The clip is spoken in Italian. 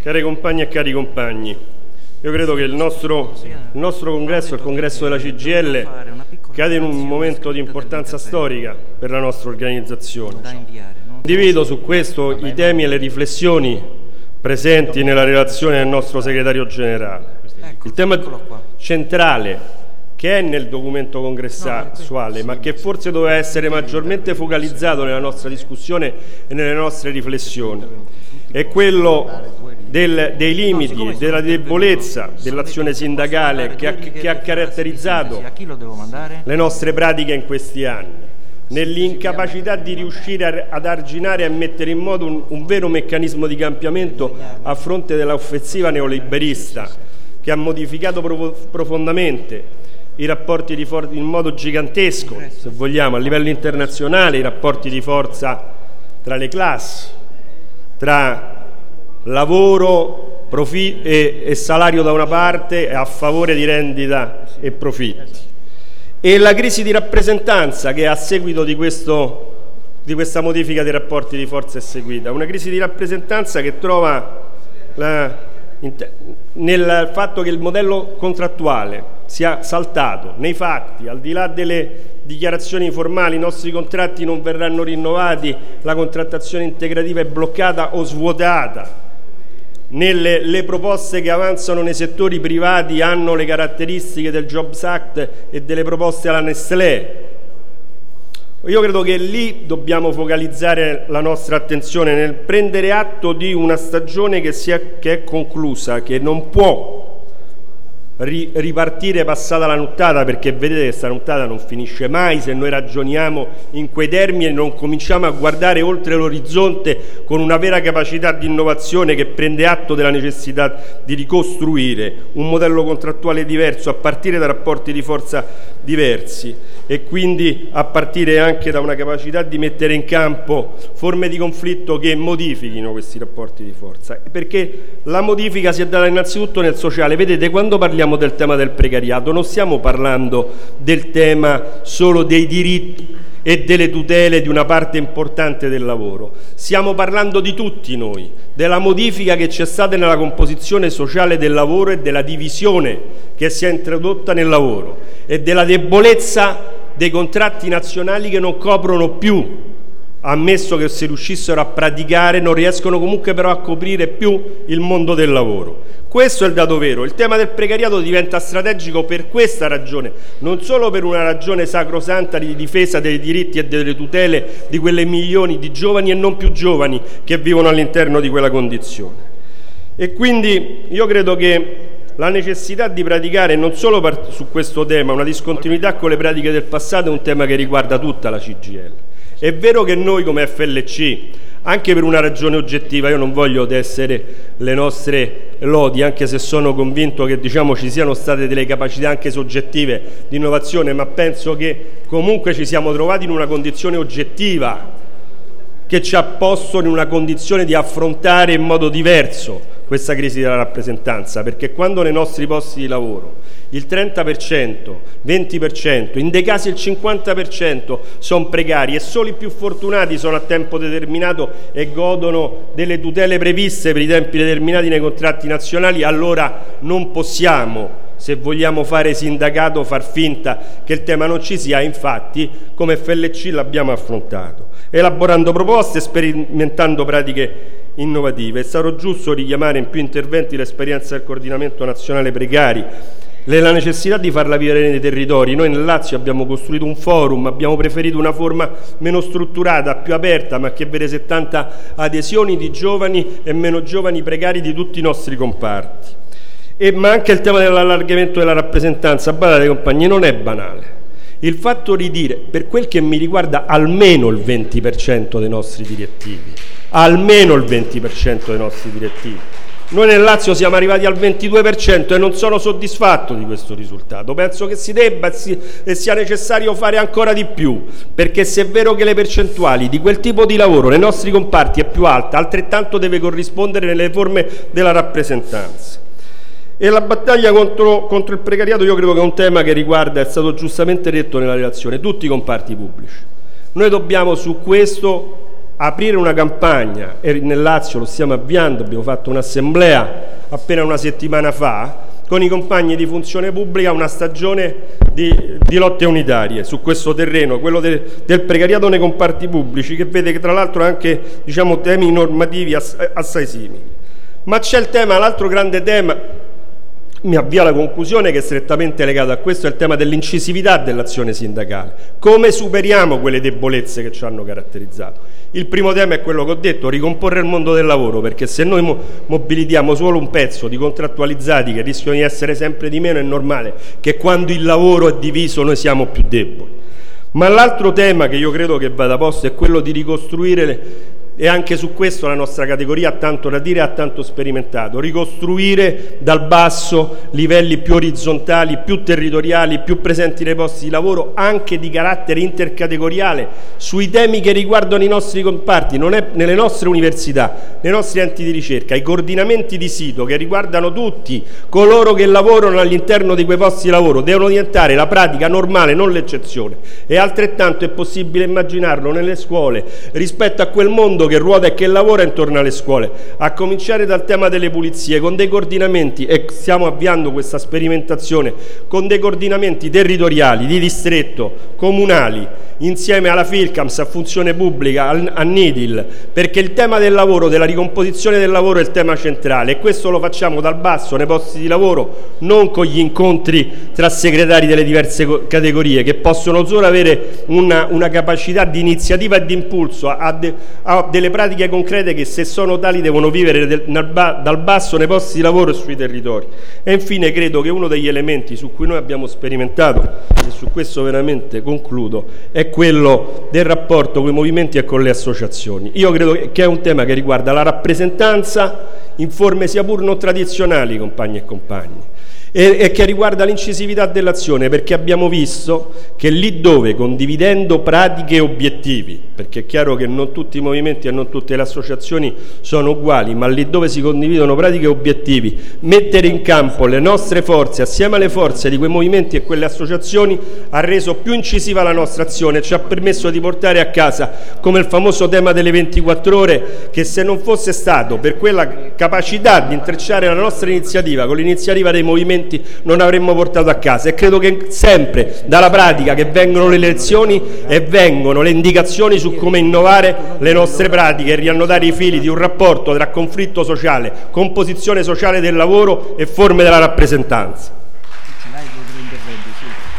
Care compagne e cari compagni, io credo che il nostro congresso, il congresso della CGIL, cade in un momento di importanza storica per la nostra organizzazione. Condivido su questo i temi e le riflessioni presenti nella relazione del nostro segretario generale. Il tema centrale che è nel documento congressuale, ma che forse doveva essere maggiormente focalizzato nella nostra discussione e nelle nostre riflessioni, è quello dei limiti, della debolezza dell'azione sindacale che ha caratterizzato le nostre pratiche in questi anni, nell'incapacità di riuscire ad arginare e a mettere in moto un vero meccanismo di cambiamento a fronte dell'offensiva neoliberista che ha modificato profondamente i rapporti di forza in modo gigantesco, se vogliamo, a livello internazionale, i rapporti di forza tra le classi, tra lavoro e salario da una parte e a favore di rendita e profitti, e la crisi di rappresentanza che a seguito di questa modifica dei rapporti di forza è seguita, una crisi di rappresentanza che trova nel fatto che il modello contrattuale sia saltato nei fatti, al di là delle dichiarazioni formali, i nostri contratti non verranno rinnovati, la contrattazione integrativa è bloccata o svuotata, le proposte che avanzano nei settori privati hanno le caratteristiche del Jobs Act e delle proposte alla Nestlé. Io credo che lì dobbiamo focalizzare la nostra attenzione nel prendere atto di una stagione che è conclusa, che non può ripartire passata la nottata, perché vedete che questa nottata non finisce mai se noi ragioniamo in quei termini e non cominciamo a guardare oltre l'orizzonte con una vera capacità di innovazione che prende atto della necessità di ricostruire un modello contrattuale diverso a partire da rapporti di forza diversi e quindi a partire anche da una capacità di mettere in campo forme di conflitto che modifichino questi rapporti di forza, perché la modifica si è data innanzitutto nel sociale. Vedete, quando parliamo del tema del precariato non stiamo parlando del tema solo dei diritti e delle tutele di una parte importante del lavoro, stiamo parlando di tutti noi, della modifica che c'è stata nella composizione sociale del lavoro e della divisione che si è introdotta nel lavoro e della debolezza dei contratti nazionali che non coprono più, ammesso che se riuscissero a praticare, non riescono comunque però a coprire più il mondo del lavoro. Questo è il dato vero. Il tema del precariato diventa strategico per questa ragione, non solo per una ragione sacrosanta di difesa dei diritti e delle tutele di quelle milioni di giovani e non più giovani che vivono all'interno di quella condizione. E quindi io credo che la necessità di praticare non solo su questo tema una discontinuità con le pratiche del passato è un tema che riguarda tutta la CGIL. È vero che noi come FLC, anche per una ragione oggettiva, io non voglio tessere le nostre lodi, anche se sono convinto che ci siano state delle capacità anche soggettive di innovazione, ma penso che comunque ci siamo trovati in una condizione oggettiva che ci ha posto in una condizione di affrontare in modo diverso questa crisi della rappresentanza, perché quando nei nostri posti di lavoro il 30%, 20%, in dei casi il 50% sono precari e solo i più fortunati sono a tempo determinato e godono delle tutele previste per i tempi determinati nei contratti nazionali, allora non possiamo, se vogliamo fare sindacato, far finta che il tema non ci sia. Infatti come FLC l'abbiamo affrontato, elaborando proposte, sperimentando pratiche innovative. È stato giusto richiamare in più interventi l'esperienza del coordinamento nazionale precari, la necessità di farla vivere nei territori. Noi nel Lazio abbiamo costruito un forum, abbiamo preferito una forma meno strutturata, più aperta, ma che vede 70 adesioni di giovani e meno giovani precari di tutti i nostri comparti. Ma anche il tema dell'allargamento della rappresentanza, badate compagni, non è banale. Il fatto di dire, per quel che mi riguarda, almeno il 20% dei nostri direttivi, almeno il 20% dei nostri direttivi. Noi nel Lazio siamo arrivati al 22% e non sono soddisfatto di questo risultato. Penso che si debba e sia necessario fare ancora di più, perché se è vero che le percentuali di quel tipo di lavoro nei nostri comparti è più alta, altrettanto deve corrispondere nelle forme della rappresentanza. E la battaglia contro il precariato io credo che è un tema che riguarda, è stato giustamente detto nella relazione, tutti i comparti pubblici. Noi dobbiamo su questo aprire una campagna, e nel Lazio lo stiamo avviando, abbiamo fatto un'assemblea appena una settimana fa, con i compagni di funzione pubblica, una stagione di lotte unitarie su questo terreno, quello del precariato nei comparti pubblici, che vede che tra l'altro anche temi normativi assai simili. Ma c'è il tema, l'altro grande tema, mi avvio alla conclusione, che è strettamente legato a questo, è il tema dell'incisività dell'azione sindacale. Come superiamo quelle debolezze che ci hanno caratterizzato? Il primo tema è quello che ho detto, ricomporre il mondo del lavoro, perché se noi mobilitiamo solo un pezzo di contrattualizzati che rischiano di essere sempre di meno, è normale che quando il lavoro è diviso noi siamo più deboli. Ma l'altro tema che io credo che vada posto è quello di ricostruire, e anche su questo la nostra categoria ha tanto da dire, ha tanto sperimentato, ricostruire dal basso livelli più orizzontali, più territoriali, più presenti nei posti di lavoro, anche di carattere intercategoriale, sui temi che riguardano i nostri comparti, non è nelle nostre università, nei nostri enti di ricerca, i coordinamenti di sito che riguardano tutti coloro che lavorano all'interno di quei posti di lavoro, devono diventare la pratica normale, non l'eccezione. E altrettanto è possibile immaginarlo nelle scuole, rispetto a quel mondo che ruota e che lavora intorno alle scuole, a cominciare dal tema delle pulizie, con dei coordinamenti, e stiamo avviando questa sperimentazione, con dei coordinamenti territoriali, di distretto, comunali, insieme alla Filcams, a funzione pubblica, a NIDIL, perché il tema del lavoro, della ricomposizione del lavoro è il tema centrale, e questo lo facciamo dal basso, nei posti di lavoro, non con gli incontri tra segretari delle diverse categorie, che possono solo avere una capacità di iniziativa e di impulso a delle pratiche concrete che, se sono tali, devono vivere dal basso nei posti di lavoro e sui territori. E infine credo che uno degli elementi su cui noi abbiamo sperimentato, e su questo veramente concludo, è quello del rapporto con i movimenti e con le associazioni. Io credo che è un tema che riguarda la rappresentanza in forme sia pur non tradizionali, compagni e compagni, e che riguarda l'incisività dell'azione, perché abbiamo visto che lì dove, condividendo pratiche e obiettivi, perché è chiaro che non tutti i movimenti e non tutte le associazioni sono uguali, ma lì dove si condividono pratiche e obiettivi, mettere in campo le nostre forze assieme alle forze di quei movimenti e quelle associazioni ha reso più incisiva la nostra azione, ci ha permesso di portare a casa, come il famoso tema delle 24 ore, che se non fosse stato per quella capacità di intrecciare la nostra iniziativa con l'iniziativa dei movimenti non avremmo portato a casa. E credo che sempre dalla pratica che vengono le lezioni e vengono le indicazioni su come innovare le nostre pratiche e riannodare i fili di un rapporto tra conflitto sociale, composizione sociale del lavoro e forme della rappresentanza.